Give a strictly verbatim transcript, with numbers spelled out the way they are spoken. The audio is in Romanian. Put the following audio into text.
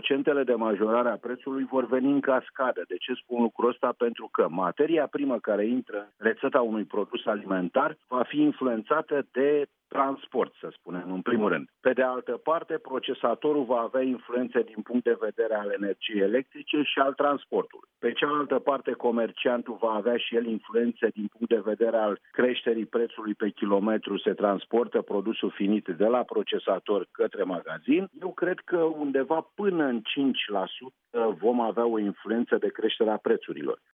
procentele de majorare a prețului vor veni în cascadă. De ce spun lucrul ăsta? Pentru că materia primă care intră în rețeta unui produs alimentar va fi influențată de transport, să spunem, în primul rând. Pe de altă parte, procesatorul va avea influențe din punct de vedere al energiei electrice și al transportului. Pe cealaltă parte, comerciantul va avea și el influențe din punct de vedere al creșterii prețului pe kilometru, se transportă produsul finit de la procesator către magazin. Eu cred că undeva până în cinci la sută vom avea o influență de creștere a prețurilor.